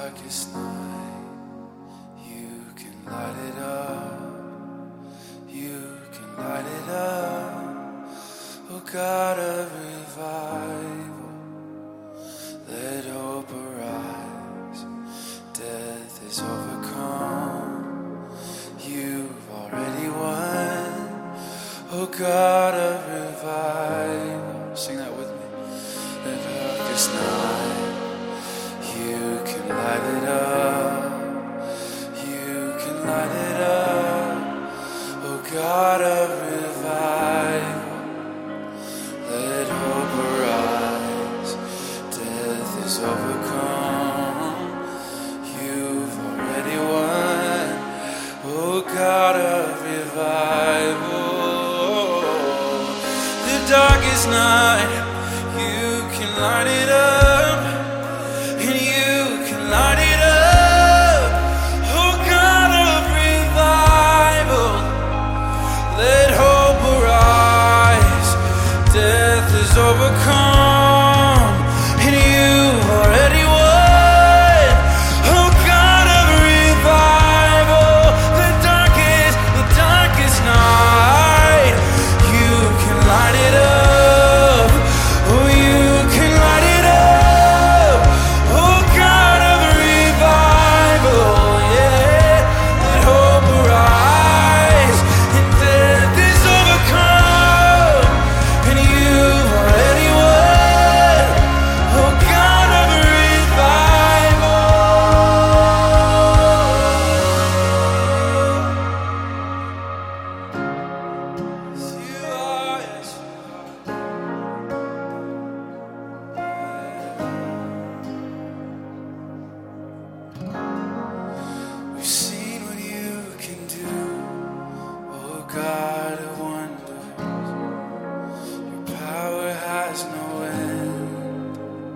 darkest night, you can light it up. You can light it up. Oh God of revival, let hope arise. Death is overcome. You've already won. Oh God of revival, sing that with me. The darkest night, you can light it up. You can light it up. Oh God of revival, let hope arise. Death is overcome. You've already won. Oh God of revival, the darkest night, you can light it up, and you can light it up. Oh God of revival, let hope arise. Death is overcome, and you've already won. Oh God of revival, the darkest night, you can light it up. Oh, you can light it up. Oh God of revival, yeah. Let hope arise, and death is overcome, and you've already won. Oh God of revival. Yes, you are, yes, you are. We've seen what you can do, oh God of wonders. Your power has no end.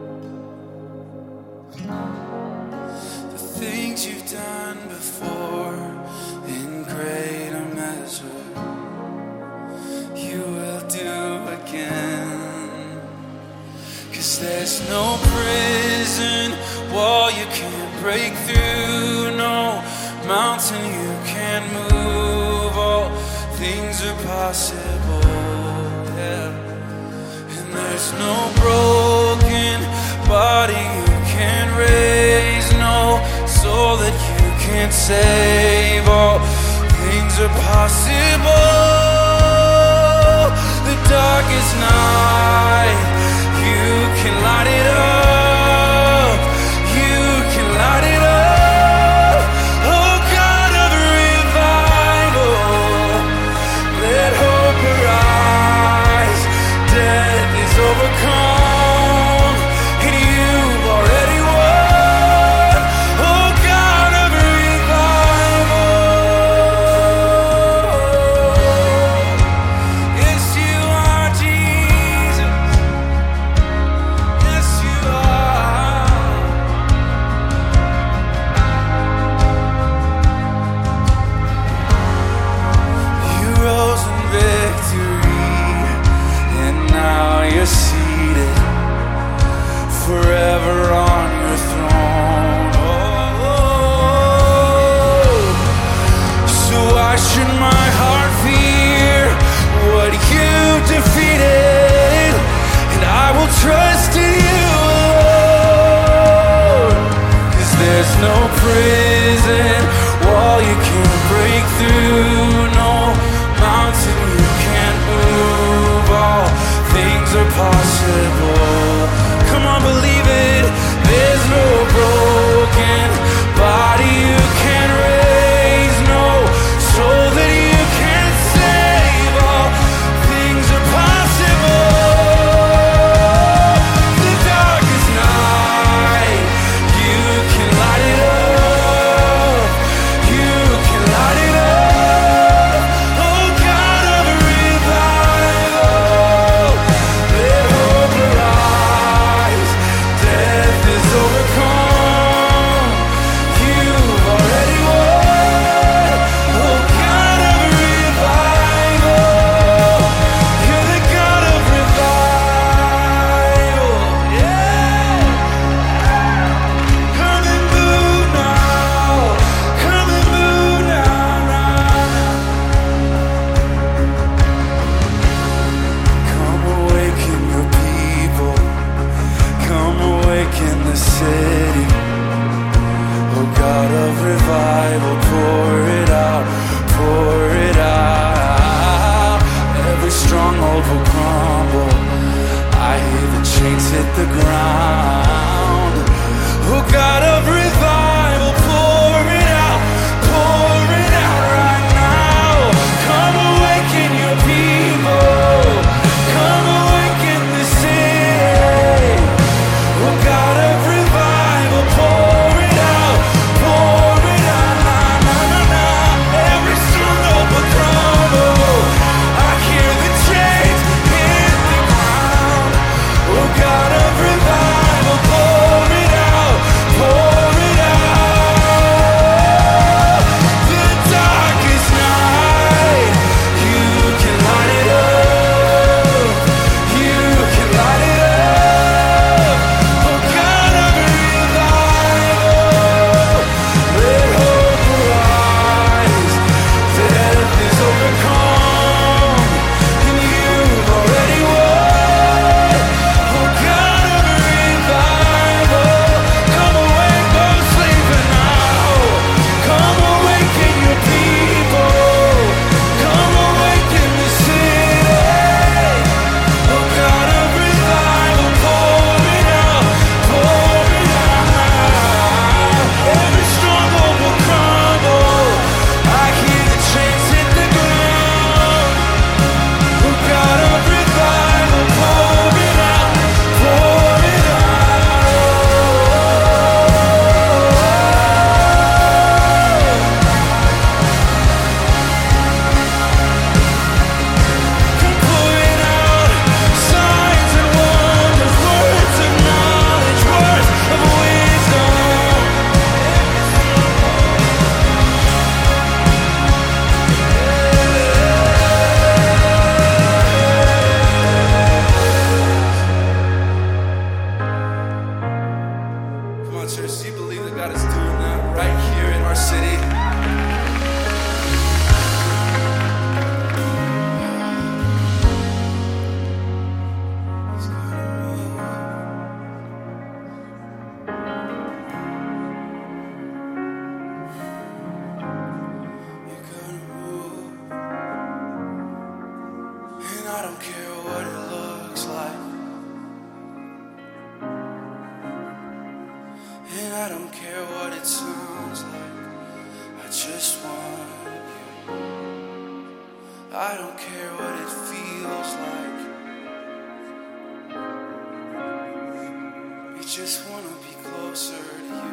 The things you've done before in greater measure, you will do again. 'Cause there's no prison wall you can't break through, no mountain you can't move. All things are possible, yeah. And there's no broken body you can't raise, no soul that you can't save. All things are possible. The darkest night, you can light it up. You can light it up. Oh God of revival, let hope arise. Death is overcome, and you've already won. Oh God of revival, yes you are Jesus, yes you are. You rose in victory, and now you're seated forever on your throne. Oh, so why should my heart fear what you defeated? And I will trust in you alone. 'Cause there's no prison wall you can't break through, no mountain you can't move. All things are possible. Come on, believe it. There's no broken body you can't raise, no soul that you can't save. All things are possible. The darkest night, you can light it up. You can light it up. Oh God of revival, let hope arise. And I don't care what it looks like. And I don't care what it sounds like. I just want you. I don't care what it feels like. I just want to be closer to you.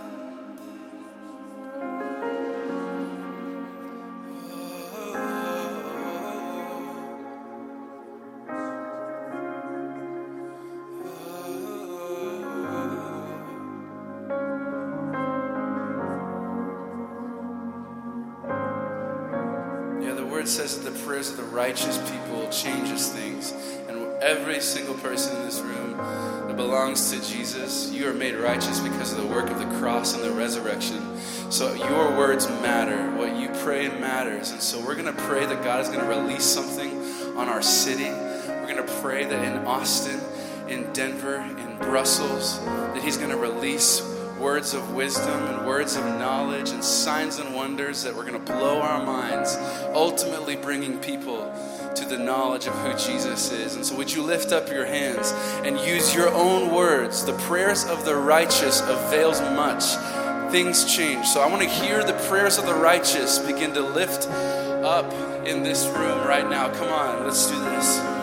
It says that the prayers of the righteous people changes things, and every single person in this room that belongs to Jesus, you are made righteous because of the work of the cross and the resurrection. So your words matter. What you pray matters. And so we're going to pray that God is going to release something on our city. We're going to pray that in Austin, in Denver, in Brussels, that he's going to release words of wisdom and words of knowledge and signs and wonders that we're going to blow our minds, ultimately bringing people to the knowledge of who Jesus is. And so would you lift up your hands and use your own words? The prayers of the righteous avails much. Things change. So I want to hear the prayers of the righteous begin to lift up in this room right now. Come on, let's do this.